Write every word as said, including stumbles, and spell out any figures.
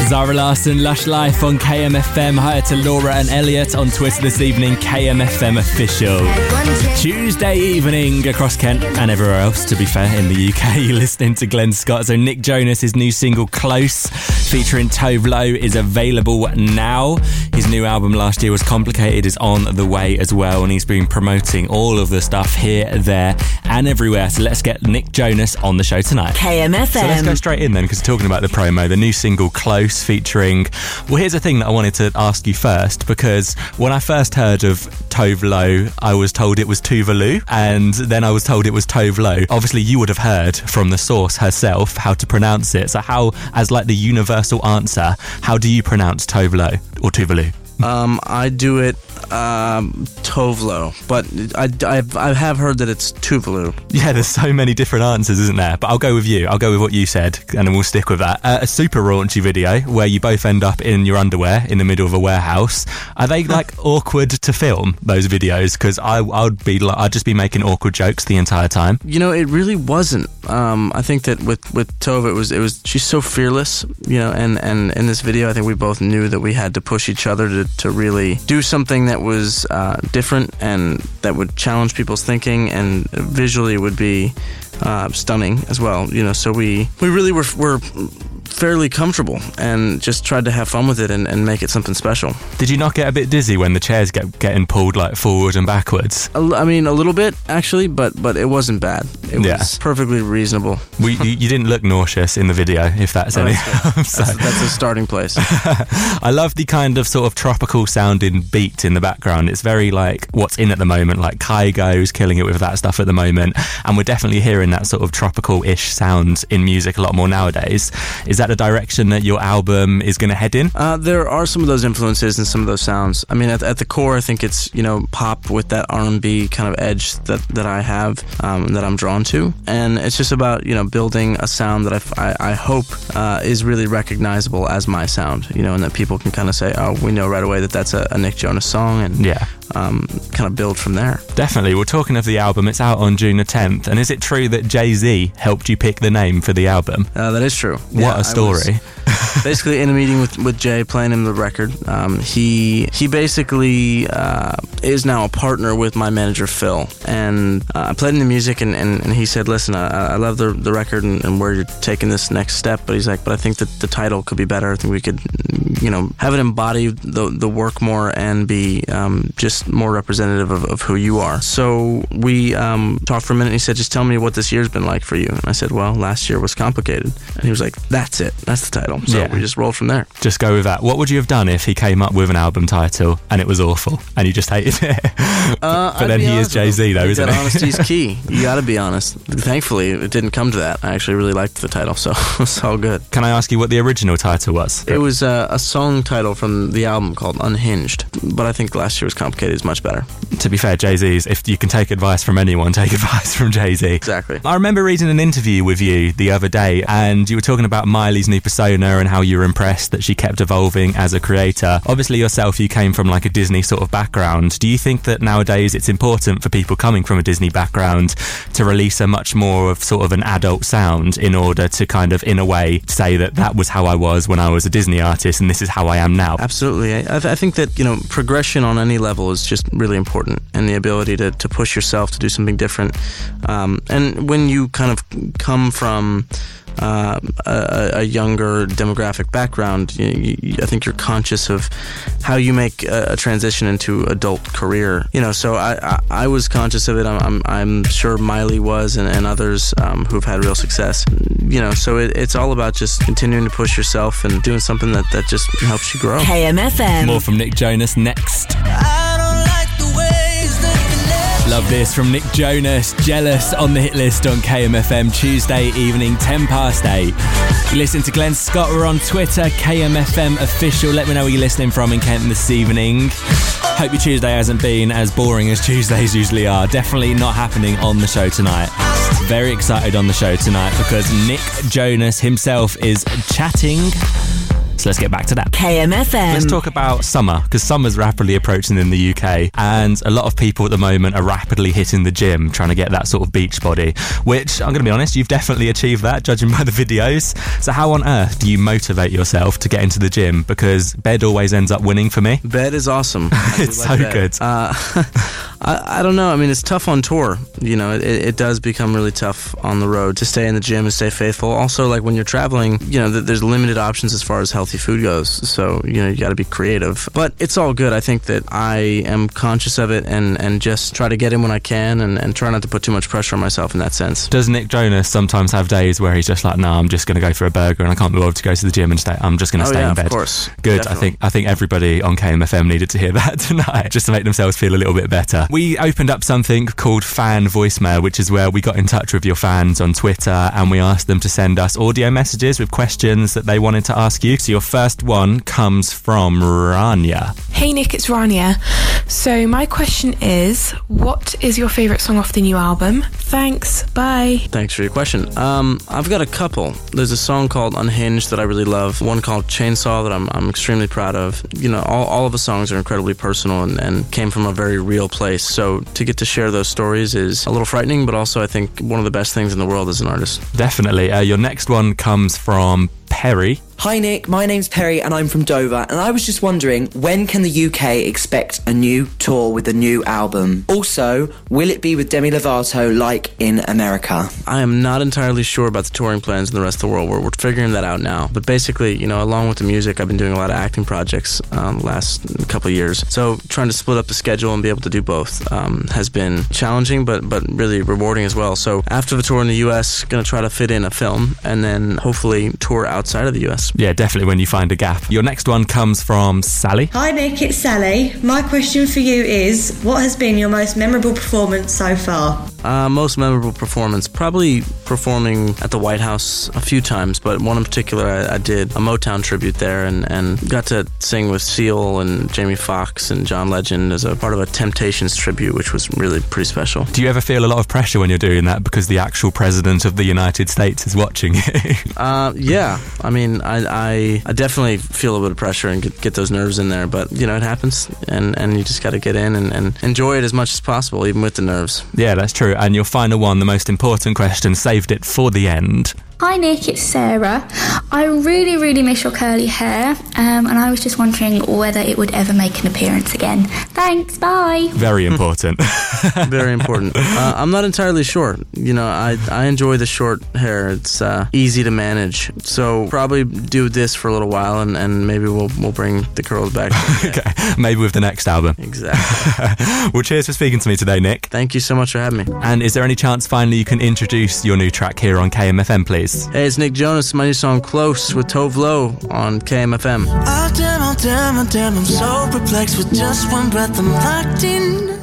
Zara Larsson, Lush Life on K M F M. Hi to Laura and Elliot on Twitter this evening, K M F M official. Tuesday evening across Kent and everywhere else, to be fair, in the U K. You're listening to Glenn Scott. So Nick Jonas, his new single Close, featuring Tove Lo, is available now. His new album last year was Complicated, is on the way as well, and he's been promoting all of the stuff here, there and everywhere. So let's get Nick Jonas on the show tonight. K M F M. So let's go straight in then, because talking about the promo, the new single Close featuring... Well, here's the thing that I wanted to ask you first, because when I first heard of Tove Lo, I was told it was Tuvalu, and then I was told it was Tove Lo. Obviously, you would have heard from the source herself how to pronounce it. So how, as like the universal answer, how do you pronounce Tove Lo or Tuvalu? Um, I do it um, Tove Lo, but I, I've, I have heard that it's Tuvalu. Yeah, there's so many different answers, isn't there? But I'll go with you. I'll go with what you said, and then we'll stick with that. Uh, a super raunchy video where you both end up in your underwear in the middle of a warehouse. Are they like awkward to film, those videos? Because I, I would be, like, I'd just be making awkward jokes the entire time. You know, it really wasn't. Um, I think that with, with Tove, it was it was she's so fearless, you know, and, and in this video, I think we both knew that we had to push each other to to really do something that was uh, different and that would challenge people's thinking and visually would be uh, stunning as well. You know, so we we really were were fairly comfortable and just tried to have fun with it and, and make it something special. Did you not get a bit dizzy when the chairs get getting pulled like forward and backwards? A, I mean, a little bit actually, but but it wasn't bad. It yeah. was perfectly reasonable. We, you, you didn't look nauseous in the video, if that's oh, any. That's, so. that's, that's a starting place. I love the kind of sort of tropical sounding beat in the background. It's very like what's in at the moment, like Kygo's killing it with that stuff at the moment, and we're definitely hearing that sort of tropical-ish sound in music a lot more nowadays. Is that the direction that your album is going to head in? Uh, there are some of those influences and some of those sounds. I mean, at, at the core, I think it's, you know, pop with that R and B kind of edge that, that I have, um, that I'm drawn to. And it's just about, you know, building a sound that I, I, I hope uh, is really recognizable as my sound, you know, and that people can kind of say, oh, we know right away that that's a, a Nick Jonas song, and yeah. um, kind of build from there. Definitely. We're talking of the album. It's out on June the tenth. And is it true that Jay-Z helped you pick the name for the album? Uh, that is true. What yeah, a story. Basically, in a meeting with, with Jay, playing him the record, um, he he basically uh, is now a partner with my manager, Phil. And uh, I played him the music, and, and, and he said, listen, I, I love the, the record and, and where you're taking this next step. But he's like, but I think that the title could be better. I think we could, you know, have it embody the, the work more and be um, just more representative of, of who you are. So we um, talked for a minute, and he said, just tell me what this year's been like for you. And I said, well, last year was complicated. And he was like, that's it. That's the title. So yeah. we just rolled from there. Just go with that. What would you have done if he came up with an album title and it was awful and you just hated it? Uh, but then he is Jay-Z though, isn't he? Honesty's key. You gotta be honest. Thankfully, it didn't come to that. I actually really liked the title, so it's all good. Can I ask you what the original title was? It was uh, a song title from the album called Unhinged, but I think last year was Complicated is much better. To be fair, Jay-Z's, if you can take advice from anyone, take advice from Jay-Z. Exactly. I remember reading an interview with you the other day, and you were talking about Miley's new persona and how you were impressed that she kept evolving as a creator. Obviously yourself, you came from like a Disney sort of background. Do you think that nowadays it's important for people coming from a Disney background to release a much more of sort of an adult sound in order to kind of, in a way, say that that was how I was when I was a Disney artist and this is how I am now? Absolutely. I, th- I think that, you know, progression on any level is just really important, and the ability to, to push yourself to do something different. Um, and when you kind of come from Uh, a, a younger demographic background, you, you, I think you're conscious of how you make a, a transition into adult career. You know, so I, I, I was conscious of it. I'm, I'm, I'm sure Miley was, and, and others um, who've had real success. You know, so it, it's all about just continuing to push yourself and doing something that, that just helps you grow. K M F M. More from Nick Jonas next. Love this from Nick Jonas, Jealous on the hit list on K M F M Tuesday evening, ten past eight. You listen to Glenn Scott. We're on Twitter, K M F M official. Let me know where you're listening from in Kent this evening. Hope your Tuesday hasn't been as boring as Tuesdays usually are. Definitely not happening on the show tonight. Very excited on the show tonight because Nick Jonas himself is chatting So let's get back to that. K M F M. Let's talk about summer, because summer's rapidly approaching in the U K, and a lot of people at the moment are rapidly hitting the gym, trying to get that sort of beach body, which, I'm going to be honest, you've definitely achieved that, judging by the videos. So how on earth do you motivate yourself to get into the gym? Because bed always ends up winning for me. Bed is awesome. It's like so bed. good. Uh, I, I don't know. I mean, it's tough on tour. You know, it, it does become really tough on the road to stay in the gym and stay faithful. Also, like when you're traveling, you know, th- there's limited options as far as healthy food goes. So, you know, you got to be creative. But it's all good. I think that I am conscious of it and, and just try to get in when I can and, and try not to put too much pressure on myself in that sense. Does Nick Jonas sometimes have days where he's just like, no, I'm just going to go for a burger and I can't be bothered to go to the gym and stay, I'm just going to oh, stay yeah, in bed? Of course. Good. Definitely. I think I think everybody on K M F M needed to hear that tonight, just to make themselves feel a little bit better. We opened up something called Fan Voicemail, which is where we got in touch with your fans on Twitter and we asked them to send us audio messages with questions that they wanted to ask you. So your first one comes from Rania. Hey Nick, it's Rania. So my question is, what is your favourite song off the new album? Thanks, bye. Thanks for your question. Um, I've got a couple. There's a song called Unhinged that I really love, one called Chainsaw that I'm, I'm extremely proud of. You know, all, all of the songs are incredibly personal and, and came from a very real place. So to get to share those stories is a little frightening, but also I think one of the best things in the world as an artist. Definitely. Uh, your next one comes from Perry. Hi Nick, my name's Perry and I'm from Dover, and I was just wondering, when can the U K expect a new tour with a new album? Also, will it be with Demi Lovato like in America? I am not entirely sure about the touring plans in the rest of the world. We're, we're figuring that out now. But basically, you know, along with the music, I've been doing a lot of acting projects um, the last couple of years. So trying to split up the schedule and be able to do both um, has been challenging, but, but really rewarding as well. So after the tour in the U S, going to try to fit in a film and then hopefully tour outside of the U S. Yeah, definitely when you find a gap. Your next one comes from Sally. Hi Nick, it's Sally. My question for you is, what has been your most memorable performance so far? Uh, most memorable performance, probably performing at the White House a few times, but one in particular, I, I did a Motown tribute there and, and got to sing with Seal and Jamie Foxx and John Legend as a part of a Temptations tribute, which was really pretty special. Do you ever feel a lot of pressure when you're doing that because the actual president of the United States is watching you? uh, yeah, I mean, I, I, I definitely feel a bit of pressure and get, get those nerves in there, but, you know, it happens, and, and you just got to get in and, and enjoy it as much as possible, even with the nerves. Yeah, that's true. And your final one, the most important question, saved it for the end. Hi Nick, it's Sarah. I really, really miss your curly hair, um, and I was just wondering whether it would ever make an appearance again. Thanks, bye. Very important. Very important. Uh, I'm not entirely sure. You know, I I enjoy the short hair. It's uh, easy to manage. So probably do this for a little while, and, and maybe we'll we'll bring the curls back. Okay, maybe with the next album. Exactly. Well, cheers for speaking to me today, Nick. Thank you so much for having me. And is there any chance finally you can introduce your new track here on K M F M, please? Hey, it's Nick Jonas. My new song Close with Tove Lo on K M F M. Oh damn, oh damn, oh damn, I'm so perplexed with just one breath I'm locked in.